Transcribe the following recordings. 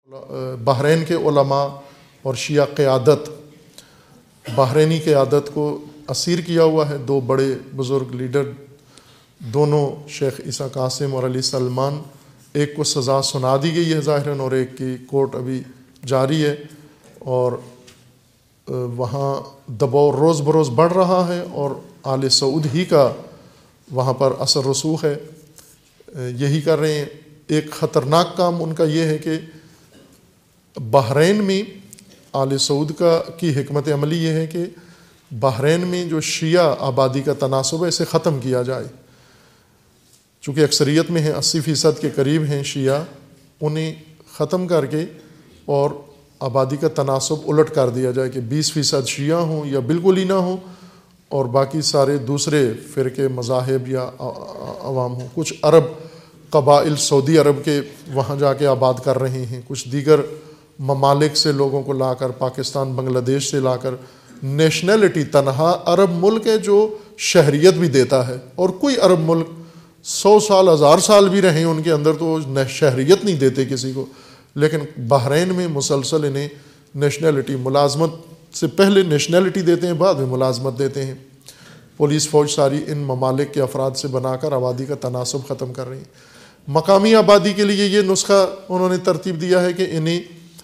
بحرین کے علماء اور شیعہ قیادت بحرینی قیادت کو اسیر کیا ہوا ہے. دو بڑے بزرگ لیڈر دونوں شیخ عیسیٰ قاسم اور علی سلمان، ایک کو سزا سنا دی گئی ہے ظاہراً اور ایک کی کورٹ ابھی جاری ہے، اور وہاں دباؤ روز بروز بڑھ رہا ہے اور آل سعود ہی کا وہاں پر اثر رسوخ ہے. یہی کر رہے ہیں. ایک خطرناک کام ان کا یہ ہے کہ بحرین میں آل سعود کی حکمت عملی یہ ہے کہ بحرین میں جو شیعہ آبادی کا تناسب ہے اسے ختم کیا جائے. چونکہ اکثریت میں ہیں، 80% کے قریب ہیں شیعہ، انہیں ختم کر کے اور آبادی کا تناسب الٹ کر دیا جائے کہ 20% شیعہ ہوں یا بالکل ہی نہ ہوں اور باقی سارے دوسرے فرقے مذاہب یا عوام ہوں. کچھ عرب قبائل سعودی عرب کے وہاں جا کے آباد کر رہے ہیں، کچھ دیگر ممالک سے لوگوں کو لا کر، پاکستان بنگلہ دیش سے لا کر. نیشنلٹی تنہا عرب ملک ہے جو شہریت بھی دیتا ہے، اور کوئی عرب ملک 100 سال 1000 سال بھی رہیں ان کے اندر تو شہریت نہیں دیتے کسی کو. لیکن بحرین میں مسلسل انہیں نیشنلٹی، ملازمت سے پہلے نیشنلٹی دیتے ہیں، بعد میں ملازمت دیتے ہیں. پولیس فوج ساری ان ممالک کے افراد سے بنا کر آبادی کا تناسب ختم کر رہی ہیں. مقامی آبادی کے لیے یہ نسخہ انہوں نے ترتیب دیا ہے کہ انہیں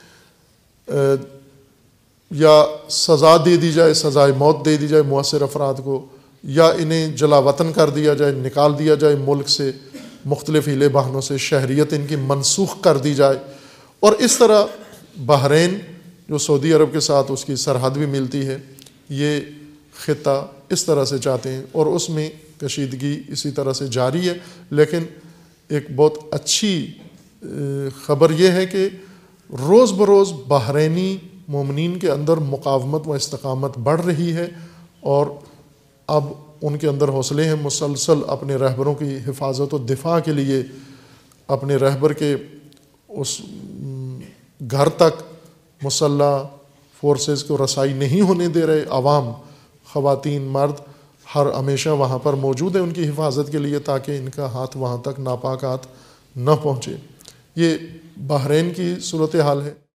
یا سزا دے دی جائے، سزائے موت دے دی جائے مؤثر افراد کو، یا انہیں جلا وطن کر دیا جائے، نکال دیا جائے ملک سے، مختلف ہیلے بہانوں سے شہریت ان کی منسوخ کر دی جائے. اور اس طرح بحرین جو سعودی عرب کے ساتھ اس کی سرحد بھی ملتی ہے، یہ خطہ اس طرح سے چاہتے ہیں اور اس میں کشیدگی اسی طرح سے جاری ہے. لیکن ایک بہت اچھی خبر یہ ہے کہ روز بروز بحرینی مومنین کے اندر مقاومت و استقامت بڑھ رہی ہے، اور اب ان کے اندر حوصلے ہیں مسلسل اپنے رہبروں کی حفاظت و دفاع کے لیے اپنے رہبر کے اس گھر تک مسلح فورسز کو رسائی نہیں ہونے دے رہے. عوام، خواتین، مرد ہر ہمیشہ وہاں پر موجود ہیں ان کی حفاظت کے لیے تاکہ ان کا ہاتھ وہاں تک ناپاک ہاتھ نہ پہنچے. یہ بحرین کی صورتحال ہے.